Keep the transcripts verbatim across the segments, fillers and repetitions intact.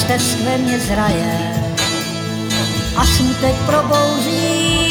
stesk ve mně zraje a smutek probouzí.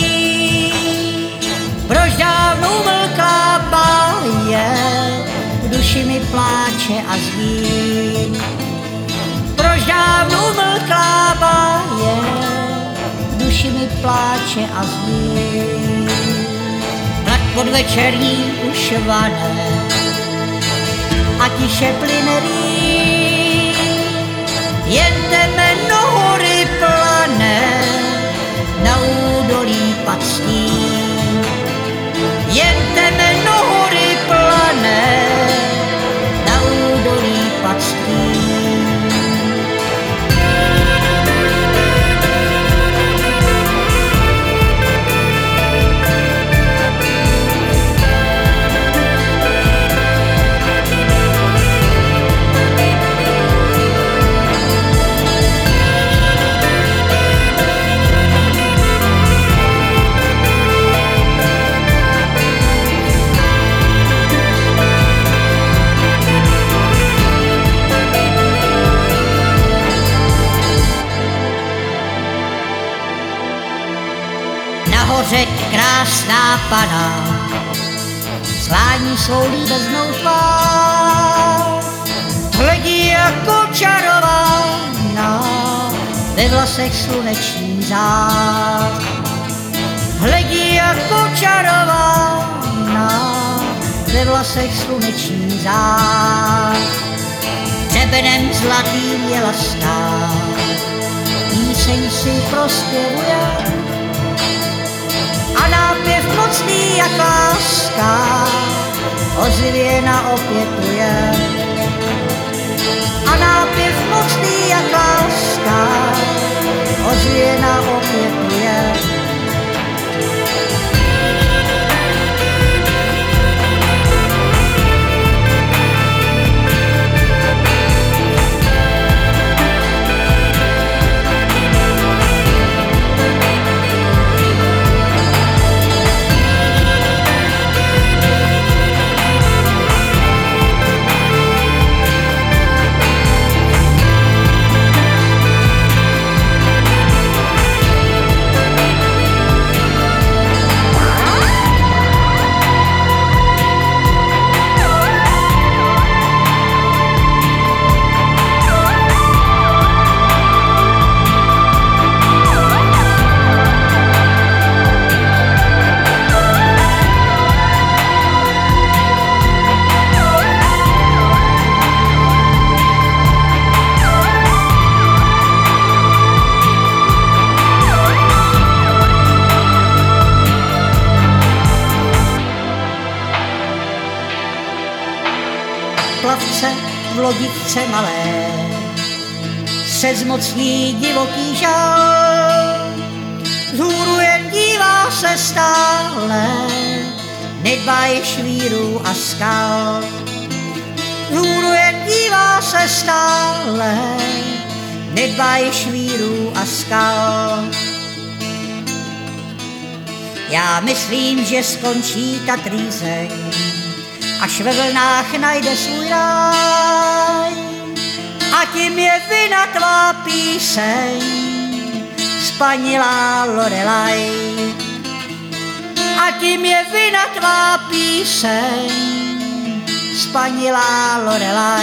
Proč dávnou vlklá báje v duši mi pláče a zví. Proč dávnou vlklá báje v duši mi pláče a zví. Vlak podvečerní už vane a tiše plyne rým, jen temeno hory plane na údolí pastí. Jen temeno hory plane na údolí pastí. Nahoře krásná pana slání svou líbeznou tvář, hledí jako čarována ve vlasech sluneční zář. Hledí jako čarována ve vlasech sluneční zář. Řebenem zlatým je lastá, píseň si prospěvuje a nápěv mocný jak láska ozvěna opětuje. A nápěv mocný jak láska ozvěna opětuje. Plavce v lodivce malé se zmocní divoký žal. Vzhůru jen dívá se stále, nedbá již víru a skal. Vzhůru jen dívá se stále, nedbá již víru a skal. Já myslím, že skončí ta trýzeň, až ve vlnách najde svůj ráj. A tím je vina tvá píseň, spanilá Lorelaj. A tím je vina tvá píseň, spanilá Lorelaj.